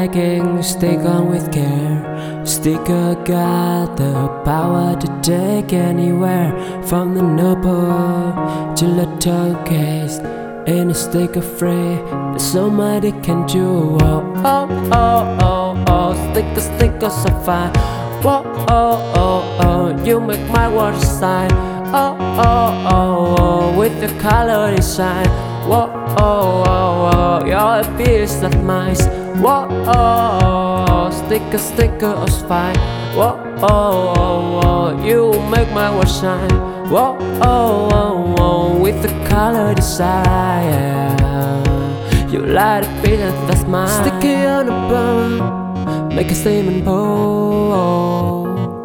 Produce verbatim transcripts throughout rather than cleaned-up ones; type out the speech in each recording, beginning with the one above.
begging, stick on with care. Sticker got the power to take anywhere, from the noble to the case. In a sticker free, there's so much it can do. Oh, oh, oh, oh, oh, sticker, sticker so fine. Whoa, oh, oh, oh, you make my world shine. Oh, oh, oh, oh, with the color design. Whoa, oh, oh, oh, you're a piece of mine. Whoa, oh, oh, sticker, sticker is fine. Whoa, oh, oh, oh, you make my world shine. Whoa, oh, oh, oh, with the color design. You light a piece that's mine. Stick it on a bummer, make a statement pole.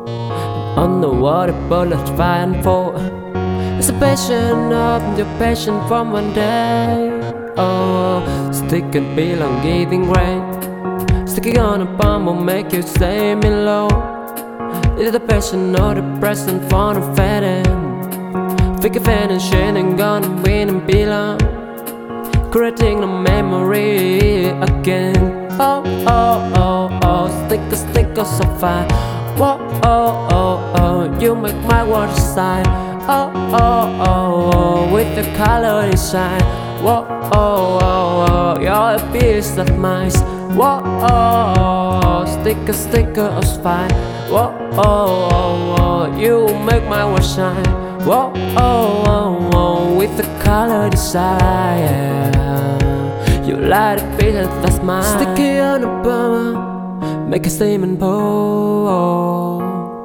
On the water, bullets fire and fall. It's a passion of your passion from one day. Oh, stick and be long giving rain. Sticking on a bomb will make you stay me low. It's the passion of the present for the fading. Fake a fan and shine and gonna win and belong. Creating the memory again. Oh, oh, oh, oh, sticker, sticker so fine. Whoa, oh, oh, oh, you make my world shine. Oh, oh, oh, oh, with the color design. Whoa, oh, oh, oh, you're a piece of mine. Whoa, oh, oh, sticker, sticker is fine. Whoa, oh, oh, oh, you make my world shine. Whoa, oh, oh, oh, with the color design. You light a piece that's mine. Stick it on a bummer, make a statement pole.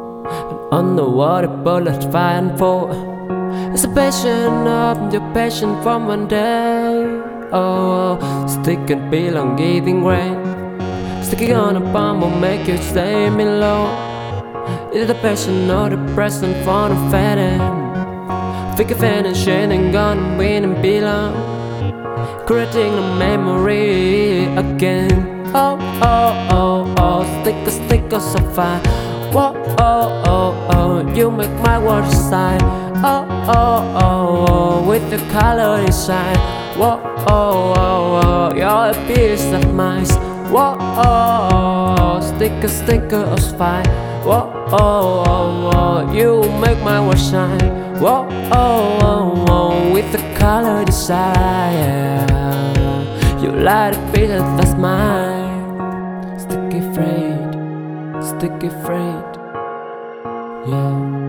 On the water, bullets fire and fall. It's a passion of your passion from one day. Oh, stick and be long giving rain. Sticking on a bomb will make you stay me low. It's the passion of the present for the fading. Fake a fan and shine and gonna win and belong. Creating a memory again. Oh, oh, oh, oh, sticker, sticker so fine. Whoa, oh, oh, oh, you make my world shine. Oh, oh, oh, oh, with the color design. Whoa, oh, oh, oh, you're a piece of mine. Whoa, oh, oh, sticker, sticker is fine. Whoa, oh, oh, oh, you make my world shine. Whoa, oh, oh, oh, with the color design. You light a piece that's mine. Sticky afraid, sticky afraid. Yeah.